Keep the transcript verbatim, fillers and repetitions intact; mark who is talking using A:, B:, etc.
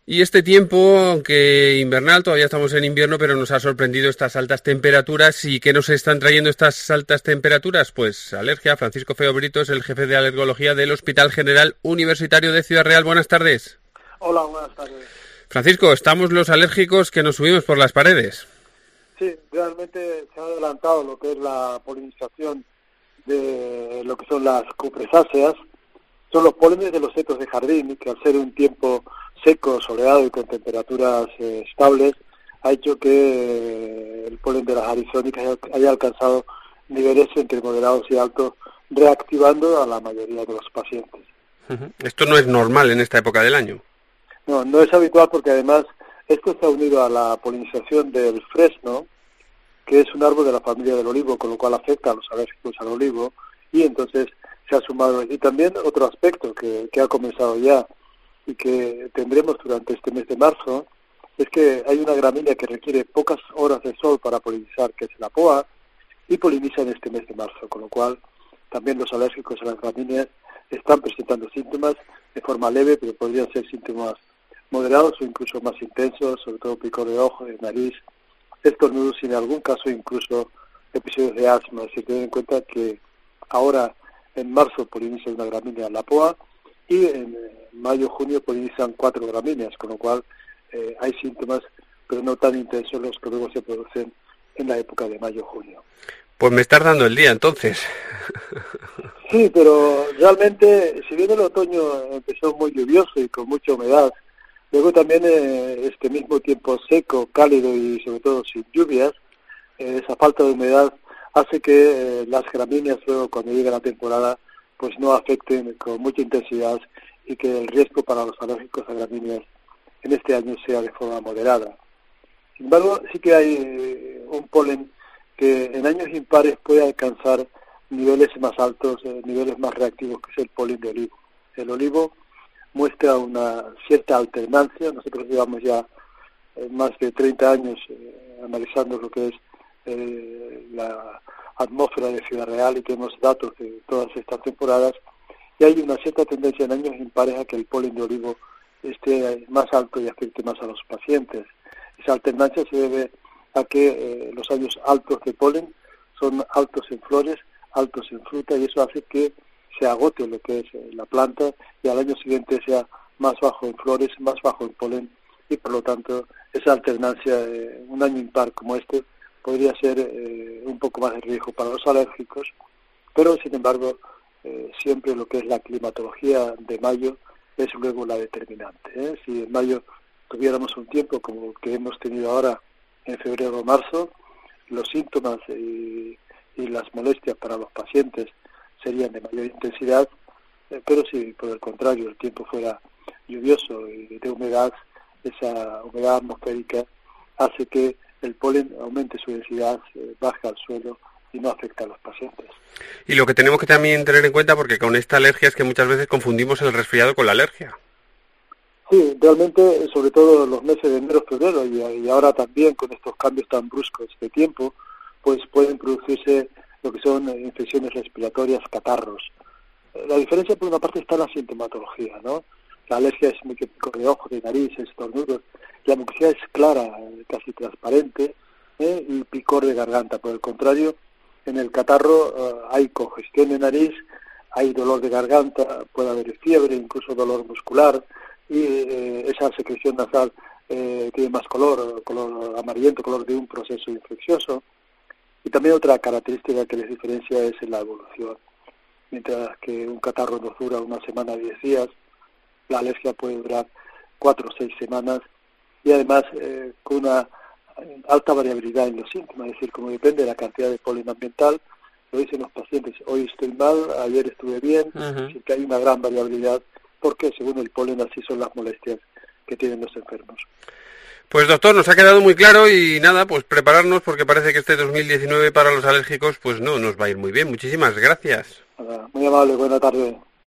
A: Y este tiempo, aunque invernal, todavía estamos en invierno, pero nos ha sorprendido estas altas temperaturas. ¿Y qué nos están trayendo estas altas temperaturas? Pues alergia. Francisco Feo Brito es el jefe de alergología del Hospital General Universitario de Ciudad Real. Buenas tardes.
B: Hola, buenas tardes.
A: Francisco, estamos los alérgicos que nos subimos por las paredes.
B: Sí, realmente se ha adelantado lo que es la polinización de lo que son las cupresáceas. Son los pólenes de los setos de jardín, que al ser un tiempo seco, soleado y con temperaturas eh, estables, ha hecho que eh, el polen de las arizónicas haya alcanzado niveles entre moderados y altos, reactivando a la mayoría de los pacientes.
A: Uh-huh. Esto no es normal en esta época del año.
B: No, no es habitual porque además esto está unido a la polinización del fresno, que es un árbol de la familia del olivo, con lo cual afecta a los alérgicos al olivo, y entonces se ha sumado. Y también otro aspecto que, que ha comenzado ya y que tendremos durante este mes de marzo, es que hay una gramínea que requiere pocas horas de sol para polinizar, que es la poa, y poliniza en este mes de marzo, con lo cual también los alérgicos a las gramíneas están presentando síntomas de forma leve, pero podrían ser síntomas moderados o incluso más intensos, sobre todo picor de ojo, de nariz, estornudos y en algún caso incluso episodios de asma. Se tiene en cuenta que ahora en marzo polinizan una gramínea la poa y en mayo, junio polinizan cuatro gramíneas, con lo cual eh, hay síntomas, pero no tan intensos los que luego se producen en la época de mayo, junio.
A: Pues me estás dando el día entonces.
B: Sí, pero realmente, si bien el otoño empezó muy lluvioso y con mucha humedad, luego también eh, este mismo tiempo seco, cálido y sobre todo sin lluvias, eh, esa falta de humedad hace que eh, las gramíneas luego cuando llegue la temporada pues no afecten con mucha intensidad y que el riesgo para los alérgicos a gramíneas en este año sea de forma moderada. Sin embargo, sí que hay eh, un polen que en años impares puede alcanzar niveles más altos, eh, niveles más reactivos, que es el polen de olivo. El olivo muestra una cierta alternancia. Nosotros llevamos ya eh, más de treinta años eh, analizando lo que es eh, la atmósfera de Ciudad Real y tenemos datos de todas estas temporadas, y hay una cierta tendencia en años impares a que el polen de olivo esté más alto y afecte más a los pacientes. Esa alternancia se debe a que eh, los años altos de polen son altos en flores, altos en fruta, y eso hace que se agote lo que es eh, la planta y al año siguiente sea más bajo en flores, más bajo en polen, y por lo tanto esa alternancia, eh, un año impar como este, podría ser eh, un poco más de riesgo para los alérgicos, pero sin embargo eh, siempre lo que es la climatología de mayo es luego la determinante, ¿eh? Si en mayo tuviéramos un tiempo como el que hemos tenido ahora en febrero o marzo, los síntomas y, y las molestias para los pacientes serían de mayor intensidad, eh, pero si por el contrario el tiempo fuera lluvioso y de humedad, esa humedad atmosférica hace que el polen aumente su densidad, eh, baje al suelo y no afecta a los pacientes.
A: Y lo que tenemos que también tener en cuenta, porque con esta alergia es que muchas veces confundimos el resfriado con la alergia.
B: Sí, realmente, sobre todo en los meses de enero, febrero y, y ahora también con estos cambios tan bruscos de tiempo, pues pueden producirse lo que son infecciones respiratorias, catarros. La diferencia por una parte está en la sintomatología, ¿no? La alergia es muy típico de ojos, de nariz, estornudos. La mucosidad es clara, casi transparente, ¿eh? Y picor de garganta. Por el contrario, en el catarro uh, hay congestión de nariz, hay dolor de garganta, puede haber fiebre, incluso dolor muscular, y eh, esa secreción nasal eh, tiene más color, color amarillento, color de un proceso infeccioso. Y también otra característica que les diferencia es en la evolución. Mientras que un catarro nos dura una semana, diez días, la alergia puede durar cuatro o seis semanas, y además eh, con una alta variabilidad en los síntomas, es decir, como depende de la cantidad de polen ambiental, lo dicen los pacientes, hoy estoy mal, ayer estuve bien, uh-huh. Así que hay una gran variabilidad, porque según el polen así son las molestias que tienen los enfermos.
A: Pues doctor, nos ha quedado muy claro y nada, pues prepararnos porque parece que este dos mil diecinueve para los alérgicos pues no nos va a ir muy bien. Muchísimas gracias.
B: Muy amable, buena tarde.